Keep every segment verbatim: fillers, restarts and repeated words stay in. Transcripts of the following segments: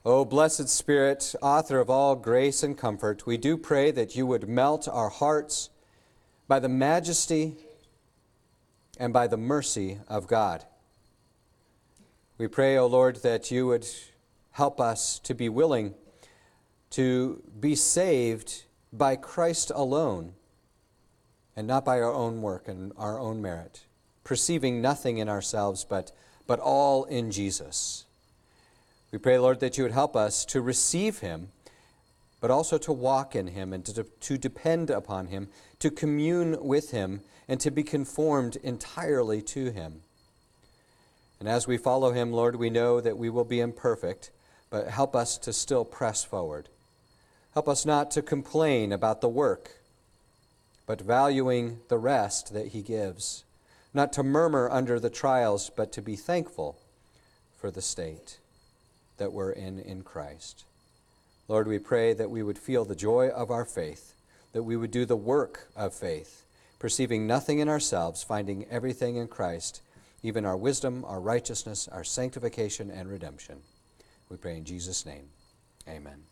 O blessed Spirit, author of all grace and comfort, we do pray that you would melt our hearts by the majesty and by the mercy of God. We pray, O Lord, that you would help us to be willing to be saved by Christ alone and not by our own work and our own merit, perceiving nothing in ourselves but, but all in Jesus. We pray, Lord, that you would help us to receive him, but also to walk in him and to, to depend upon him, to commune with him, and to be conformed entirely to him. And as we follow him, Lord, we know that we will be imperfect, but help us to still press forward. Help us not to complain about the work, but valuing the rest that he gives. Not to murmur under the trials, but to be thankful for the state that we're in in Christ. Lord, we pray that we would feel the joy of our faith, that we would do the work of faith, perceiving nothing in ourselves, finding everything in Christ, even our wisdom, our righteousness, our sanctification, and redemption. We pray in Jesus' name. Amen.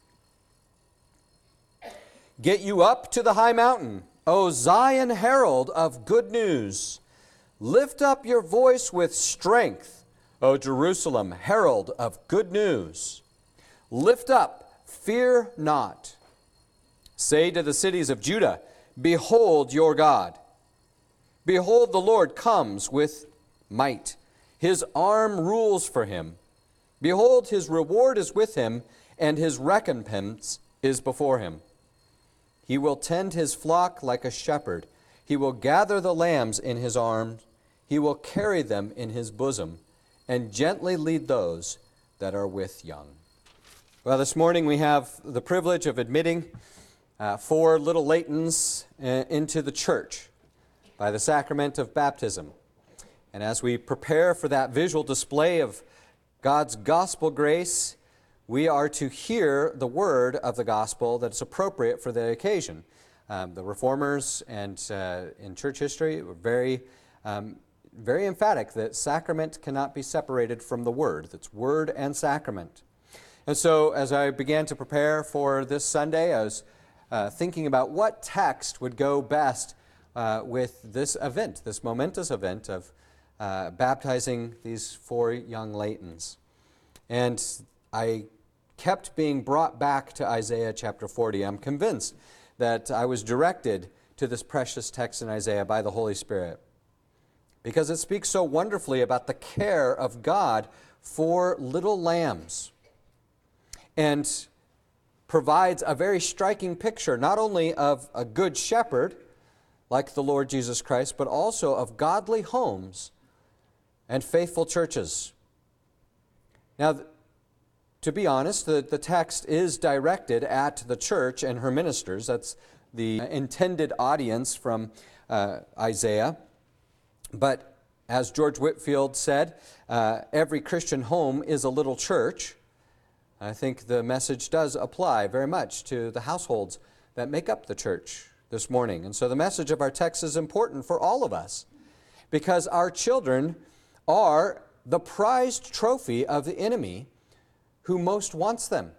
Get you up to the high mountain, O Zion herald of good news. Lift up your voice with strength, O Jerusalem, herald of good news. Lift up, fear not. Say to the cities of Judah, behold your God. Behold, the Lord comes with might. His arm rules for him. Behold, his reward is with him, and his recompense is before him. He will tend his flock like a shepherd. He will gather the lambs in his arms. He will carry them in his bosom, and gently lead those that are with young. Well, this morning we have the privilege of admitting uh, four little Laytons uh, into the church by the sacrament of baptism. And as we prepare for that visual display of God's gospel grace, we are to hear the word of the gospel that is appropriate for the occasion. Um, the Reformers and uh, in church history were very um, very emphatic that sacrament cannot be separated from the word. That's word and sacrament. And so as I began to prepare for this Sunday, I was uh, thinking about what text would go best uh, with this event, this momentous event of uh, baptizing these four young Laytons. And I kept being brought back to Isaiah chapter forty. I'm convinced that I was directed to this precious text in Isaiah by the Holy Spirit, because it speaks so wonderfully about the care of God for little lambs and provides a very striking picture not only of a good shepherd like the Lord Jesus Christ, but also of godly homes and faithful churches. Now, to be honest, the, the text is directed at the church and her ministers. That's the intended audience from uh, Isaiah. But as George Whitefield said, uh, every Christian home is a little church. I think the message does apply very much to the households that make up the church this morning. And so the message of our text is important for all of us, because our children are the prized trophy of the enemy who most wants them.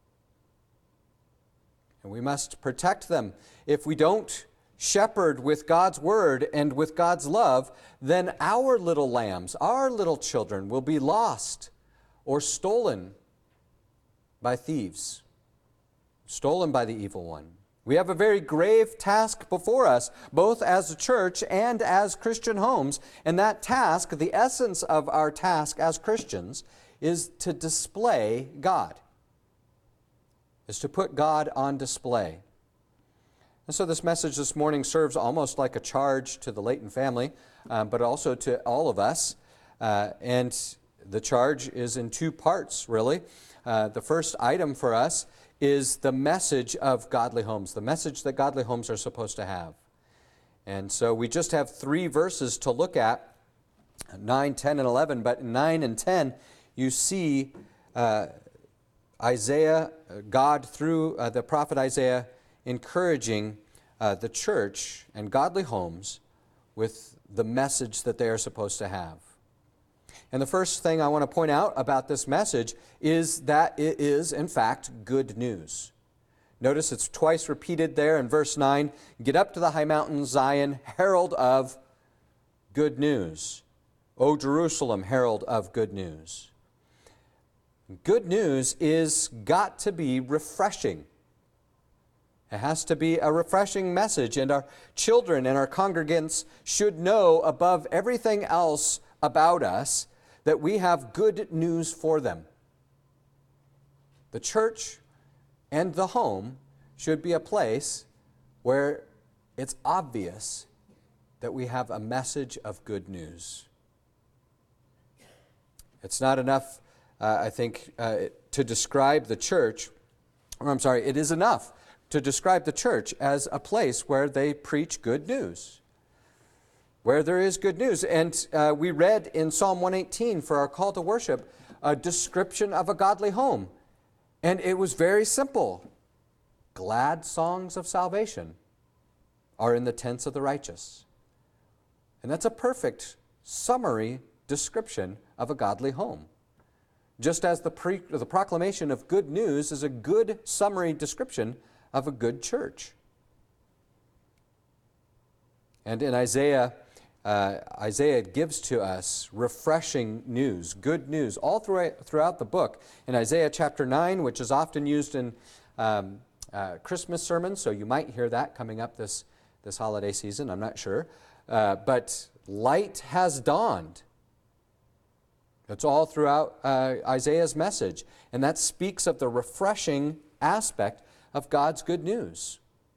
And we must protect them. If we don't shepherd with God's word and with God's love, then our little lambs, our little children will be lost or stolen by thieves, stolen by the evil one. We have a very grave task before us, both as a church and as Christian homes. And that task, the essence of our task as Christians, is to display God, is to put God on display. And so this message this morning serves almost like a charge to the Layton family, uh, but also to all of us. Uh, and the charge is in two parts, really. Uh, the first item for us is the message of godly homes, the message that godly homes are supposed to have. And so we just have three verses to look at, nine, ten, and eleven. But in nine and ten, you see uh, Isaiah, God through uh, the prophet Isaiah, encouraging uh, the church and godly homes with the message that they are supposed to have. And the first thing I want to point out about this message is that it is, in fact, good news. Notice it's twice repeated there in verse nine. Get up to the high mountain, Zion, herald of good news. O Jerusalem, herald of good news. Good news is got to be refreshing. It has to be a refreshing message, and our children and our congregants should know above everything else about us that we have good news for them. The church and the home should be a place where it's obvious that we have a message of good news. It's not enough, uh, I think, uh, to describe the church, or I'm sorry, it is enough to describe the church as a place where they preach good news, where there is good news. And uh, we read in Psalm one eighteen for our call to worship a description of a godly home. And it was very simple. Glad songs of salvation are in the tents of the righteous. And that's a perfect summary description of a godly home. Just as the, pre- the proclamation of good news is a good summary description of a good church. And in Isaiah, uh, Isaiah gives to us refreshing news, good news, all throughout, throughout the book. In Isaiah chapter nine, which is often used in um, uh, Christmas sermons, so you might hear that coming up this, this holiday season, I'm not sure. Uh, but light has dawned. It's all throughout uh, Isaiah's message. And that speaks of the refreshing aspect of God's good news.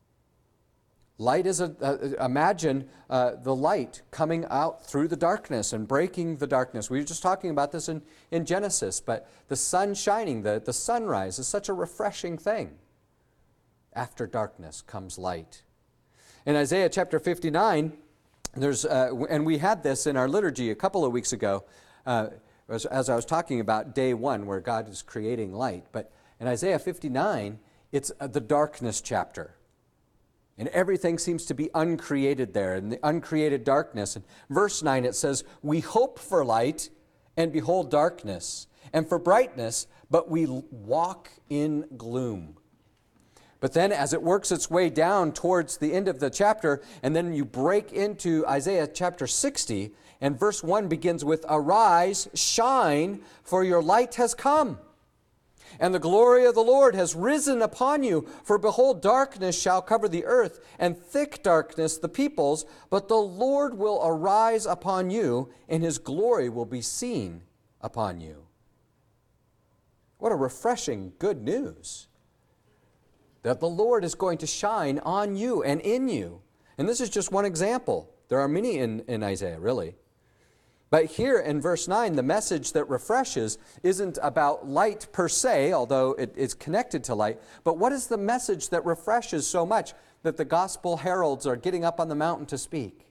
Light is, a, a imagine uh, the light coming out through the darkness and breaking the darkness. We were just talking about this in, in Genesis, but the sun shining, the, the sunrise is such a refreshing thing. After darkness comes light. In Isaiah chapter fifty-nine, there's, uh, and we had this in our liturgy a couple of weeks ago, uh, as, as I was talking about day one where God is creating light. But in Isaiah fifty-nine, it's uh, the darkness chapter. And everything seems to be uncreated there, in the uncreated darkness. And verse nine, it says, we hope for light, and behold darkness, and for brightness, but we walk in gloom. But then as it works its way down towards the end of the chapter, and then you break into Isaiah chapter sixty, and verse one begins with, arise, shine, for your light has come. And the glory of the Lord has risen upon you. For behold, darkness shall cover the earth, and thick darkness the peoples. But the Lord will arise upon you, and his glory will be seen upon you. What a refreshing good news. That the Lord is going to shine on you and in you. And this is just one example. There are many in, in Isaiah, really. But here in verse nine, the message that refreshes isn't about light per se, although it is connected to light. But what is the message that refreshes so much that the gospel heralds are getting up on the mountain to speak?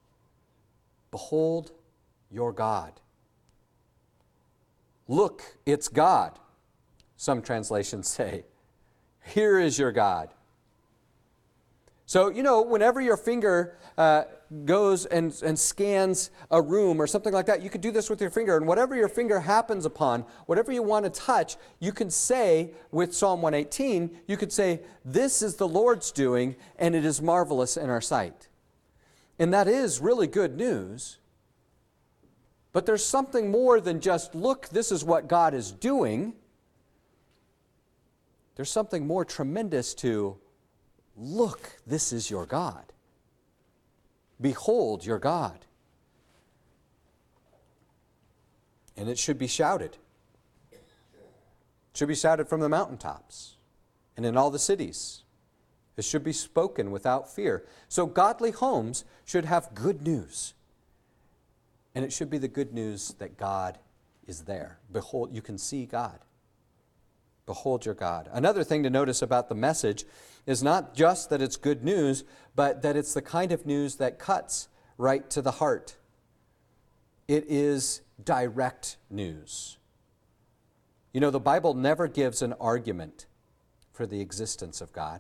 Behold your God. Look, it's God, some translations say. Here is your God. So, you know, whenever your finger uh, goes and, and scans a room or something like that, you could do this with your finger. And whatever your finger happens upon, whatever you want to touch, you can say with Psalm one eighteen, you could say, this is the Lord's doing, and it is marvelous in our sight. And that is really good news. But there's something more than just, look, this is what God is doing. There's something more tremendous to, look, this is your God. Behold your God. And it should be shouted. It should be shouted from the mountaintops and in all the cities. It should be spoken without fear. So godly homes should have good news. And it should be the good news that God is there. Behold, you can see God. Behold your God. Another thing to notice about the message is not just that it's good news, but that it's the kind of news that cuts right to the heart. It is direct news. You know, the Bible never gives an argument for the existence of God.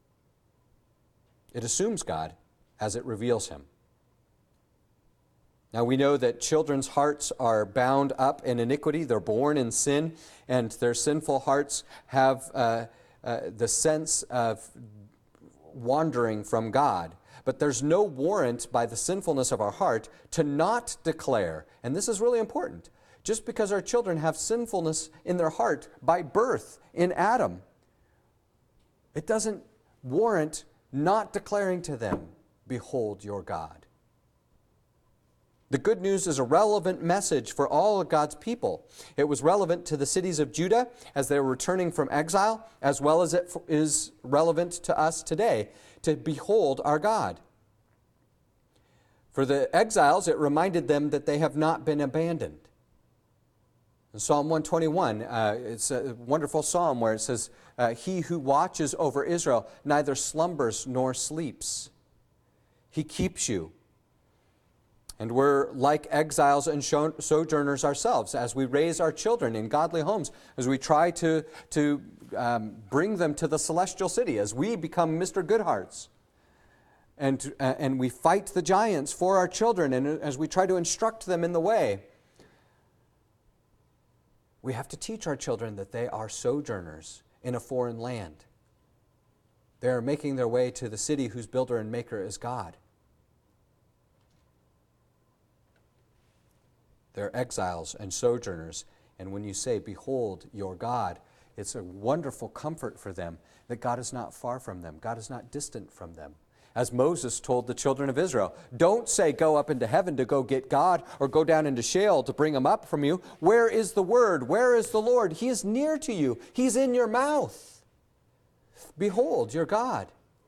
It assumes God as it reveals him. Now we know that children's hearts are bound up in iniquity. They're born in sin, and their sinful hearts have uh, uh, the sense of wandering from God. But there's no warrant by the sinfulness of our heart to not declare, and this is really important, just because our children have sinfulness in their heart by birth in Adam, it doesn't warrant not declaring to them, "Behold your God." The good news is a relevant message for all of God's people. It was relevant to the cities of Judah as they were returning from exile, as well as it is relevant to us today, to behold our God. For the exiles, it reminded them that they have not been abandoned. In Psalm one twenty-one, uh, it's a wonderful psalm where it says, uh, "He who watches over Israel neither slumbers nor sleeps. He keeps you." And we're like exiles and sojourners ourselves as we raise our children in godly homes, as we try to, to um, bring them to the celestial city, as we become Mister Goodhearts. And, uh, and we fight the giants for our children, and as we try to instruct them in the way. We have to teach our children that they are sojourners in a foreign land. They are making their way to the city whose builder and maker is God. They're exiles and sojourners. And when you say, "Behold your God," it's a wonderful comfort for them that God is not far from them. God is not distant from them. As Moses told the children of Israel, don't say, "Go up into heaven to go get God," or "Go down into Sheol to bring him up from you." Where is the word? Where is the Lord? He is near to you. He's in your mouth. Behold your God.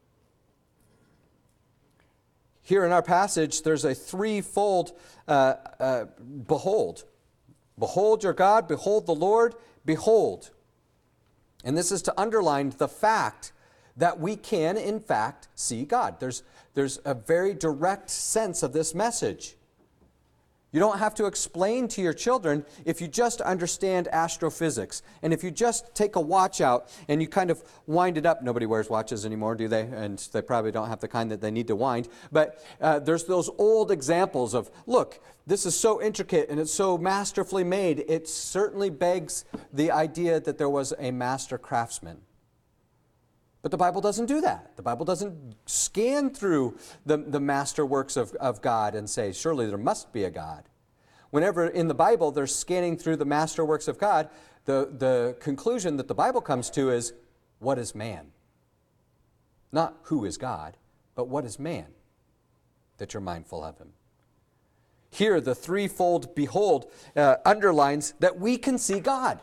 Here in our passage, there's a threefold uh, uh, behold. Behold your God, behold the Lord, behold. And this is to underline the fact that we can, in fact, see God. There's, there's a very direct sense of this message. You don't have to explain to your children if you just understand astrophysics. And if you just take a watch out and you kind of wind it up. Nobody wears watches anymore, do they? And they probably don't have the kind that they need to wind. But uh, there's those old examples of, look, this is so intricate and it's so masterfully made. It certainly begs the idea that there was a master craftsman. But the Bible doesn't do that. The Bible doesn't scan through the, the masterworks of, of God and say, surely there must be a God. Whenever in the Bible they're scanning through the masterworks of God, the, the conclusion that the Bible comes to is, what is man? Not who is God, but what is man that you're mindful of him? Here, the threefold behold uh, underlines that we can see God.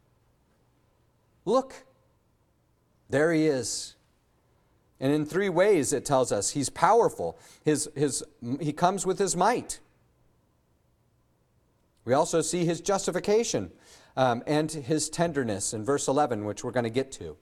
Look. There he is. And in three ways it tells us he's powerful. His, his, he comes with his might. We also see his justification um, and his tenderness in verse eleven, which we're going to get to.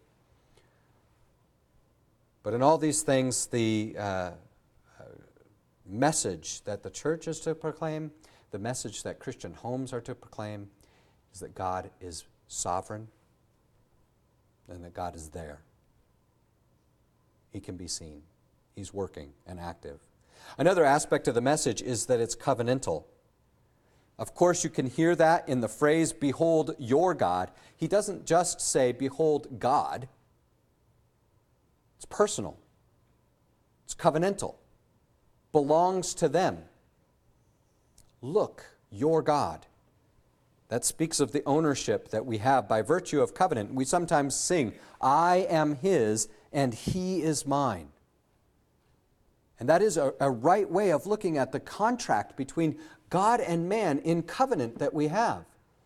But in all these things, the uh, message that the church is to proclaim, the message that Christian homes are to proclaim, is that God is sovereign, and that God is there. He can be seen. He's working and active. Another aspect of the message is that it's covenantal. Of course, you can hear that in the phrase, "Behold your God." He doesn't just say, "Behold God." It's personal. It's covenantal. Belongs to them. Look, your God. That speaks of the ownership that we have by virtue of covenant. We sometimes sing, "I am his and he is mine." And that is a, a right way of looking at the contract between God and man in covenant that we have.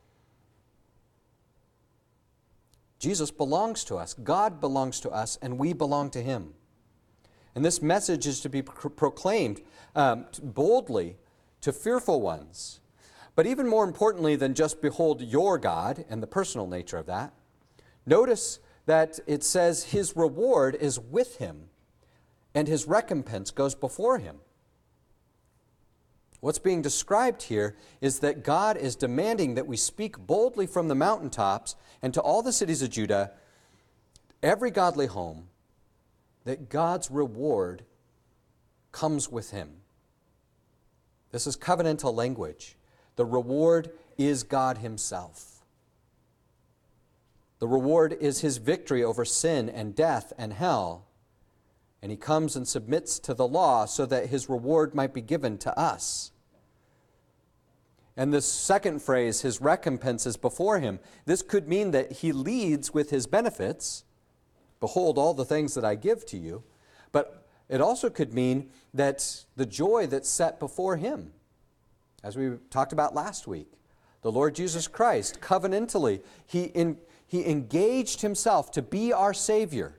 Jesus belongs to us. God belongs to us, and we belong to him. And this message is to be pro- proclaimed um, boldly to fearful ones. But even more importantly than just "behold your God" and the personal nature of that, notice that it says his reward is with him and his recompense goes before him. What's being described here is that God is demanding that we speak boldly from the mountaintops and to all the cities of Judah, every godly home, that God's reward comes with him. This is covenantal language. The reward is God himself. The reward is his victory over sin and death and hell. And he comes and submits to the law so that his reward might be given to us. And this second phrase, his recompense is before him. This could mean that he leads with his benefits. Behold, all the things that I give to you. But it also could mean that the joy that's set before him, as we talked about last week, the Lord Jesus Christ, covenantally, he, in, he engaged himself to be our Savior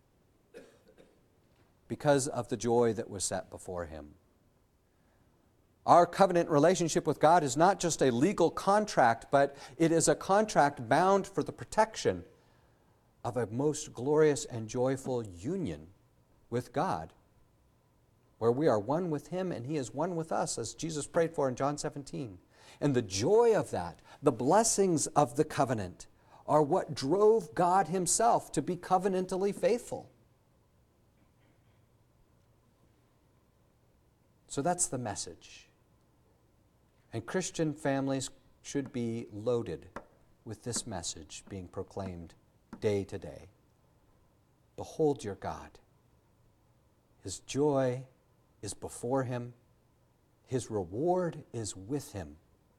because of the joy that was set before him. Our covenant relationship with God is not just a legal contract, but it is a contract bound for the protection of a most glorious and joyful union with God, where we are one with him and he is one with us, as Jesus prayed for in John seventeen. And the joy of that, the blessings of the covenant, are what drove God himself to be covenantally faithful. So that's the message. And Christian families should be loaded with this message being proclaimed day to day. Behold your God. His joy is before him. His reward is with him.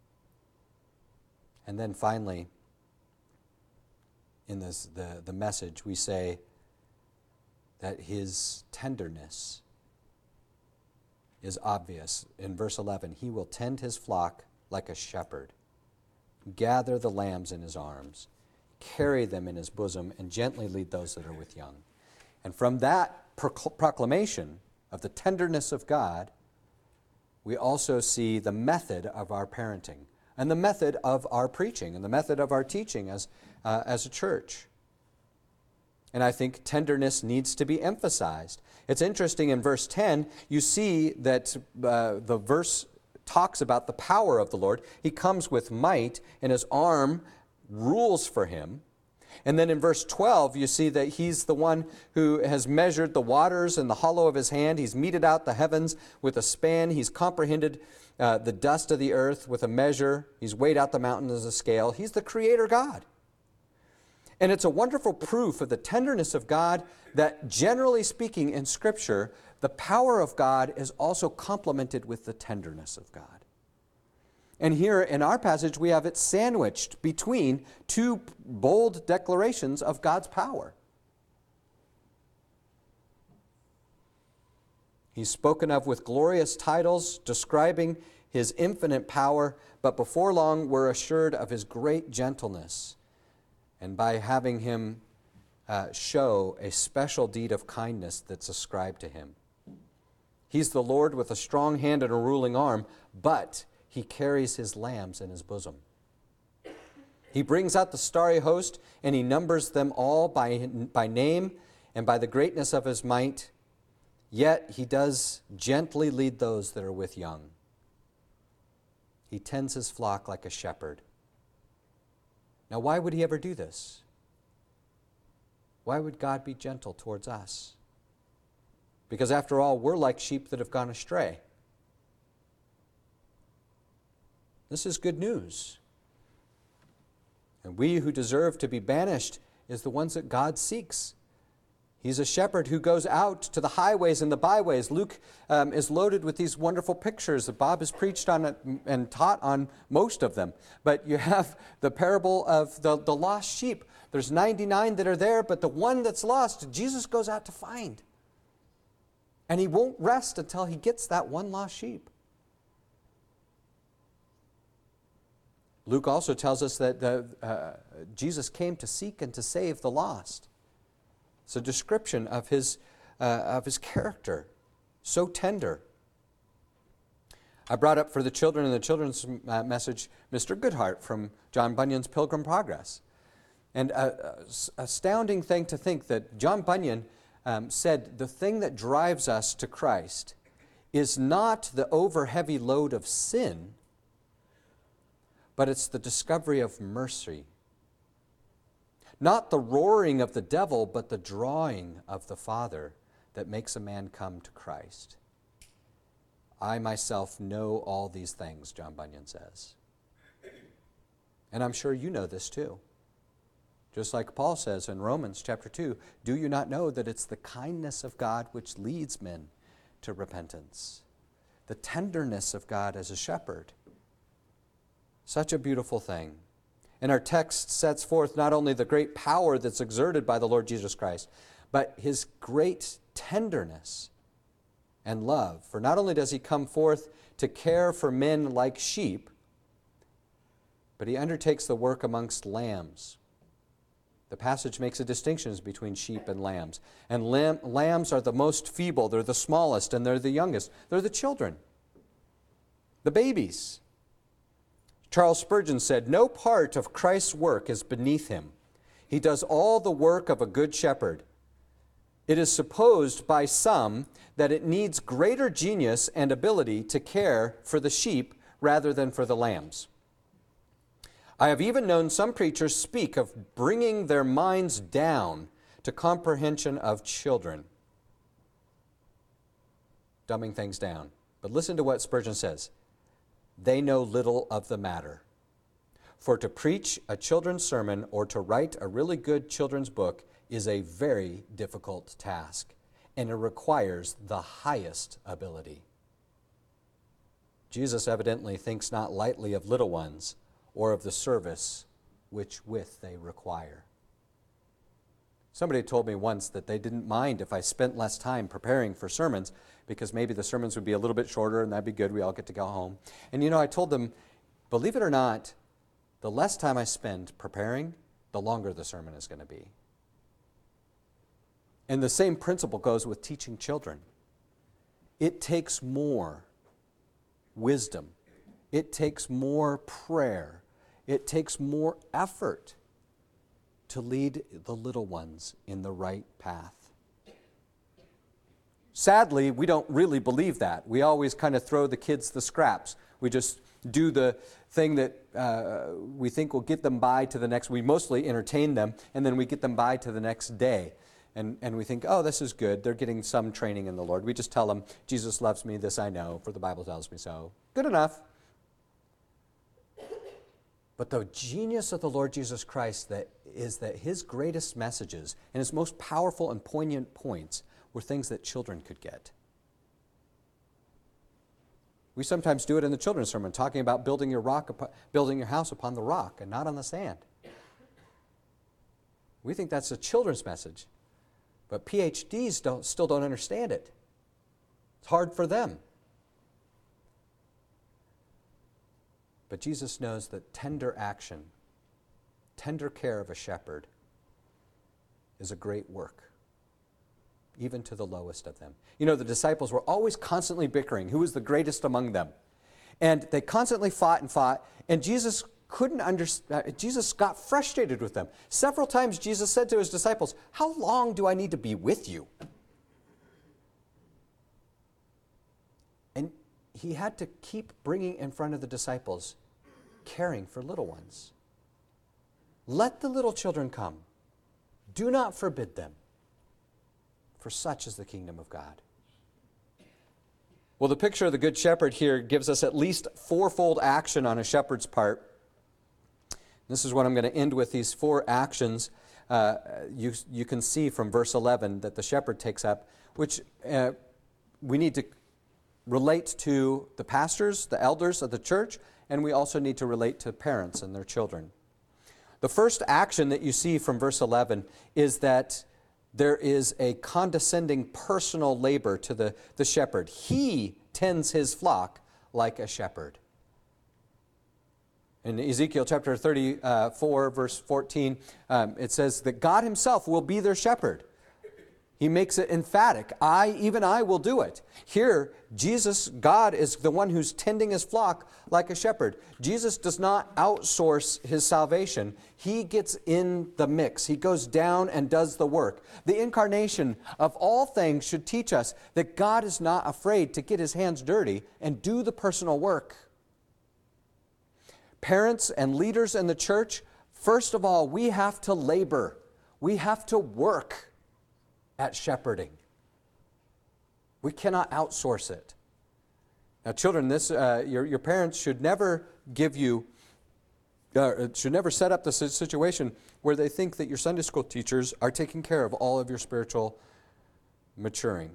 And then finally, in this, the, the message, we say that his tenderness is obvious. In verse eleven, he will tend his flock like a shepherd, gather the lambs in his arms, carry them in his bosom, and gently lead those that are with young. And from that proclamation of the tenderness of God, we also see the method of our parenting and the method of our preaching and the method of our teaching as, uh, as a church. And I think tenderness needs to be emphasized. It's interesting, in verse ten, you see that uh, the verse talks about the power of the Lord. He comes with might, and his arm rules for him. And then in verse twelve, you see that he's the one who has measured the waters in the hollow of his hand. He's meted out the heavens with a span. He's comprehended uh, the dust of the earth with a measure. He's weighed out the mountains as a scale. He's the Creator God. And it's a wonderful proof of the tenderness of God that, generally speaking in Scripture, the power of God is also complemented with the tenderness of God. And here in our passage, we have it sandwiched between two bold declarations of God's power. He's spoken of with glorious titles describing his infinite power, but before long we're assured of his great gentleness, and by having him uh, show a special deed of kindness that's ascribed to him. He's the Lord with a strong hand and a ruling arm, but he carries his lambs in his bosom. He brings out the starry host, and he numbers them all by, by name and by the greatness of his might, yet he does gently lead those that are with young. He tends his flock like a shepherd. Now, why would he ever do this? Why would God be gentle towards us? Because after all, we're like sheep that have gone astray. This is good news. And we who deserve to be banished is the ones that God seeks. He's a shepherd who goes out to the highways and the byways. Luke um, is loaded with these wonderful pictures that Bob has preached on and taught on most of them. But you have the parable of the, the lost sheep. There's ninety-nine that are there, but the one that's lost, Jesus goes out to find. And he won't rest until he gets that one lost sheep. Luke also tells us that the, uh, Jesus came to seek and to save the lost. It's a description of his, uh, of his character, so tender. I brought up for the children in the children's uh, message Mister Goodhart from John Bunyan's Pilgrim Progress. And a, a astounding thing to think that John Bunyan um, said the thing that drives us to Christ is not the over-heavy load of sin, but it's the discovery of mercy. Not the roaring of the devil, but the drawing of the Father that makes a man come to Christ. I myself know all these things, John Bunyan says. And I'm sure you know this too. Just like Paul says in Romans chapter two, do you not know that it's the kindness of God which leads men to repentance? The tenderness of God as a shepherd. Such a beautiful thing. And our text sets forth not only the great power that's exerted by the Lord Jesus Christ, but his great tenderness and love. For not only does he come forth to care for men like sheep, but he undertakes the work amongst lambs. The passage makes a distinction between sheep and lambs. And lamb, lambs are the most feeble, they're the smallest, and they're the youngest. They're the children, the babies. Charles Spurgeon said, "No part of Christ's work is beneath him. He does all the work of a good shepherd. It is supposed by some that it needs greater genius and ability to care for the sheep rather than for the lambs. I have even known some preachers speak of bringing their minds down to comprehension of children." Dumbing things down. But listen to what Spurgeon says. They know little of the matter. For to preach a children's sermon or to write a really good children's book is a very difficult task, and it requires the highest ability. Jesus evidently thinks not lightly of little ones or of the service which with they require. Somebody told me once that they didn't mind if I spent less time preparing for sermons because maybe the sermons would be a little bit shorter and that'd be good. We all get to go home. And you know, I told them, believe it or not, the less time I spend preparing, the longer the sermon is going to be. And the same principle goes with teaching children. It takes more wisdom. It takes more prayer. It takes more effort to lead the little ones in the right path. Sadly, we don't really believe that. We always kind of throw the kids the scraps. We just do the thing that uh, we think will get them by to the next. We mostly entertain them, and then we get them by to the next day. And, and we think, oh, this is good. They're getting some training in the Lord. We just tell them, Jesus loves me, this I know, for the Bible tells me so. Good enough. But the genius of the Lord Jesus Christ that is that his greatest messages and his most powerful and poignant points were things that children could get. We sometimes do it in the children's sermon, talking about building your rock, building your house upon the rock and not on the sand. We think that's a children's message, but P H Ds don't, still don't understand it. It's hard for them. But Jesus knows that tender action, tender care of a shepherd is a great work, even to the lowest of them. You know, the disciples were always constantly bickering who was the greatest among them. And they constantly fought and fought, and Jesus couldn't understand. Jesus got frustrated with them. Several times Jesus said to his disciples, "How long do I need to be with you?" And he had to keep bringing in front of the disciples, caring for little ones. Let the little children come. Do not forbid them, for such is the kingdom of God. Well, the picture of the Good Shepherd here gives us at least fourfold action on a shepherd's part. This is what I'm going to end with, these four actions. Uh, you, you can see from verse eleven that the shepherd takes up, which uh, we need to relate to the pastors, the elders of the church, and we also need to relate to parents and their children. The first action that you see from verse eleven is that there is a condescending personal labor to the, the shepherd. He tends his flock like a shepherd. In Ezekiel chapter thirty-four, verse fourteen, um, it says that God himself will be their shepherd. He makes it emphatic. I, even I, will do it. Here, Jesus, God, is the one who's tending his flock like a shepherd. Jesus does not outsource his salvation. He gets in the mix. He goes down and does the work. The incarnation of all things should teach us that God is not afraid to get his hands dirty and do the personal work. Parents and leaders in the church, first of all, we have to labor. We have to work at shepherding. We cannot outsource it. Now, children, this uh, your, your parents should never give you, uh, should never set up the situation where they think that your Sunday school teachers are taking care of all of your spiritual maturing.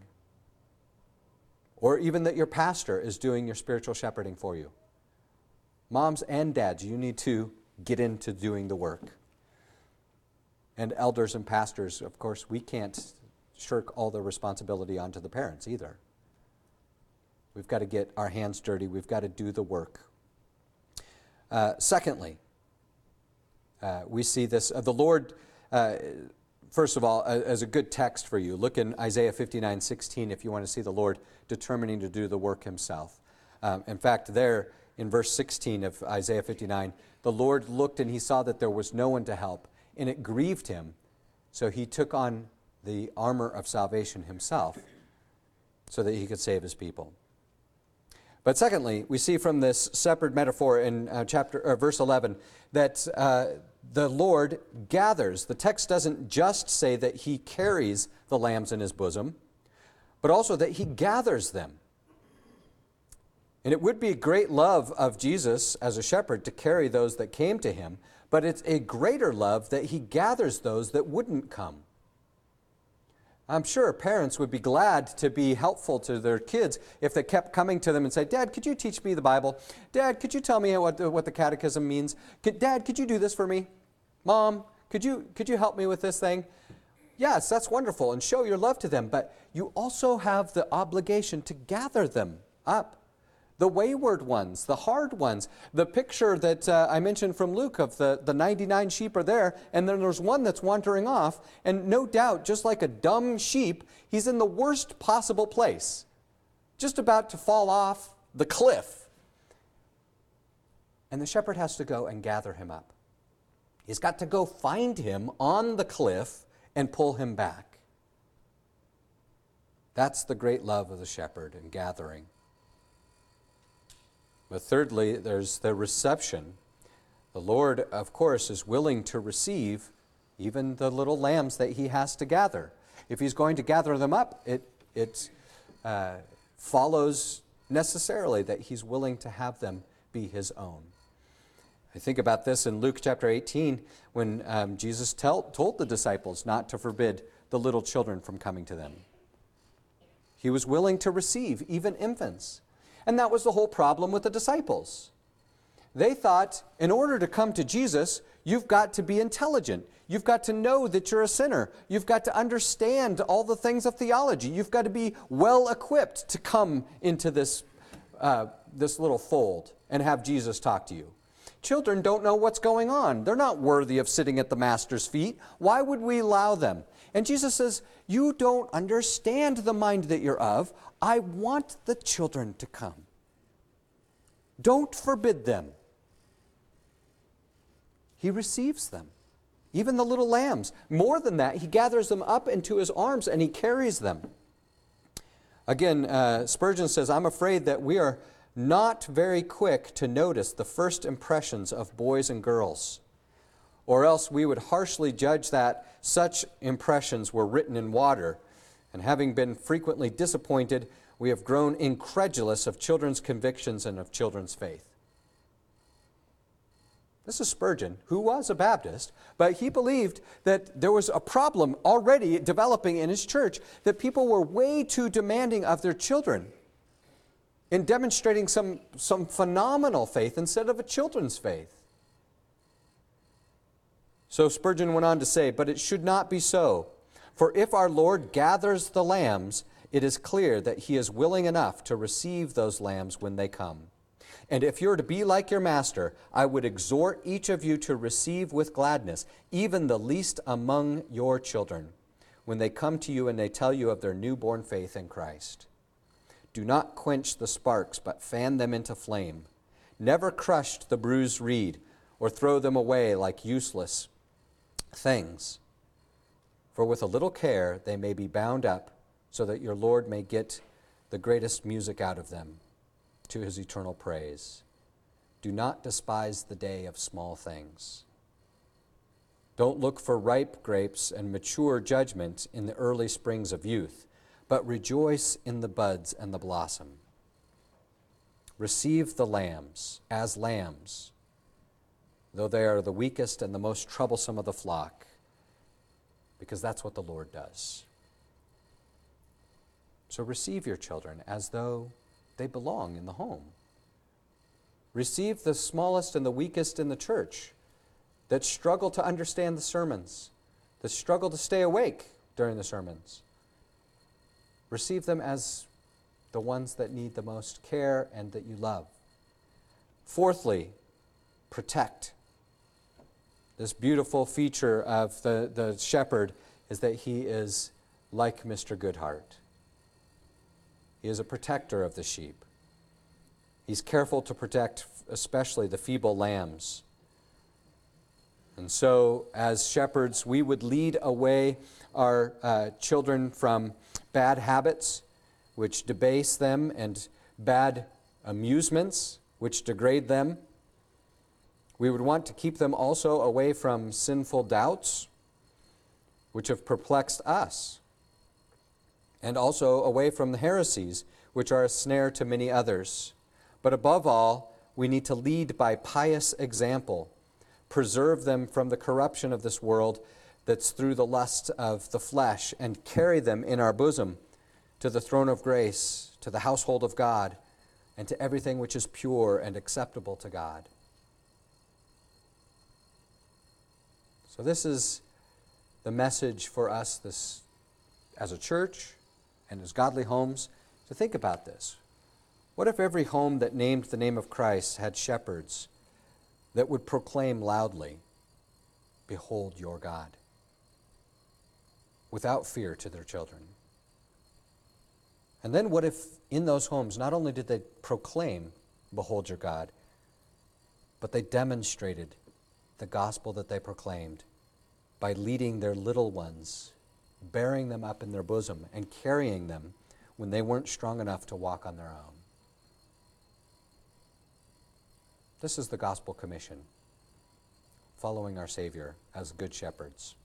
Or even that your pastor is doing your spiritual shepherding for you. Moms and dads, you need to get into doing the work. And elders and pastors, of course, we can't shirk all the responsibility onto the parents either. We've got to get our hands dirty. We've got to do the work. Uh, secondly, uh, we see this. Uh, the Lord, uh, first of all, uh, as a good text for you, look in Isaiah fifty-nine sixteen if you want to see the Lord determining to do the work himself. Um, in fact, there in verse sixteen of Isaiah fifty-nine, the Lord looked and he saw that there was no one to help, and it grieved him. So he took on the armor of salvation himself so that he could save his people. But secondly, we see from this separate metaphor in uh, chapter uh, verse eleven that uh, the Lord gathers. The text doesn't just say that he carries the lambs in his bosom, but also that he gathers them. And it would be a great love of Jesus as a shepherd to carry those that came to him, but it's a greater love that he gathers those that wouldn't come. I'm sure parents would be glad to be helpful to their kids if they kept coming to them and say, Dad, could you teach me the Bible? Dad, could you tell me what the, what the catechism means? Could, Dad, could you do this for me? Mom, could you, could you help me with this thing? Yes, that's wonderful, and show your love to them, but you also have the obligation to gather them up. The wayward ones, the hard ones. The picture that uh, I mentioned from Luke of the, the ninety-nine sheep are there, and then there's one that's wandering off, and no doubt, just like a dumb sheep, he's in the worst possible place, just about to fall off the cliff. And the shepherd has to go and gather him up. He's got to go find him on the cliff and pull him back. That's the great love of the shepherd in gathering. But thirdly, there's the reception. The Lord, of course, is willing to receive even the little lambs that he has to gather. If he's going to gather them up, it, it uh, follows necessarily that he's willing to have them be his own. I think about this in Luke chapter eighteen when um, Jesus tell, told the disciples not to forbid the little children from coming to them. He was willing to receive even infants. And that was the whole problem with the disciples. They thought, in order to come to Jesus, you've got to be intelligent. You've got to know that you're a sinner. You've got to understand all the things of theology. You've got to be well equipped to come into this, uh, this little fold and have Jesus talk to you. Children don't know what's going on. They're not worthy of sitting at the Master's feet. Why would we allow them? And Jesus says, you don't understand the mind that you're of. I want the children to come. Don't forbid them. He receives them, even the little lambs. More than that, he gathers them up into his arms and he carries them. Again, uh, Spurgeon says, I'm afraid that we are not very quick to notice the first impressions of boys and girls, or else we would harshly judge that such impressions were written in water, and having been frequently disappointed, we have grown incredulous of children's convictions and of children's faith. This is Spurgeon, who was a Baptist, but he believed that there was a problem already developing in his church, that people were way too demanding of their children in demonstrating some, some phenomenal faith instead of a children's faith. So Spurgeon went on to say, but it should not be so. For if our Lord gathers the lambs, it is clear that he is willing enough to receive those lambs when they come. And if you're to be like your master, I would exhort each of you to receive with gladness, even the least among your children, when they come to you and they tell you of their newborn faith in Christ. Do not quench the sparks, but fan them into flame. Never crush the bruised reed, or throw them away like useless things. For with a little care they may be bound up, so that your Lord may get the greatest music out of them, to his eternal praise. Do not despise the day of small things. Don't look for ripe grapes and mature judgment in the early springs of youth, but rejoice in the buds and the blossom. Receive the lambs as lambs, though they are the weakest and the most troublesome of the flock, because that's what the Lord does. So receive your children as though they belong in the home. Receive the smallest and the weakest in the church that struggle to understand the sermons, that struggle to stay awake during the sermons. Receive them as the ones that need the most care and that you love. Fourthly, protect. This beautiful feature of the, the shepherd is that he is like Mister Goodhart. He is a protector of the sheep. He's careful to protect especially the feeble lambs. And so, as shepherds, we would lead away our uh, children from bad habits, which debase them, and bad amusements, which degrade them. We would want to keep them also away from sinful doubts, which have perplexed us, and also away from the heresies, which are a snare to many others. But above all, we need to lead by pious example, preserve them from the corruption of this world that's through the lust of the flesh, and carry them in our bosom to the throne of grace, to the household of God, and to everything which is pure and acceptable to God. So this is the message for us this, as a church and as godly homes, to think about this. What if every home that named the name of Christ had shepherds that would proclaim loudly, "Behold your God," without fear to their children? And then what if in those homes, not only did they proclaim, "Behold your God," but they demonstrated the gospel that they proclaimed by leading their little ones, bearing them up in their bosom, and carrying them when they weren't strong enough to walk on their own? This is the gospel commission, following our Savior as good shepherds.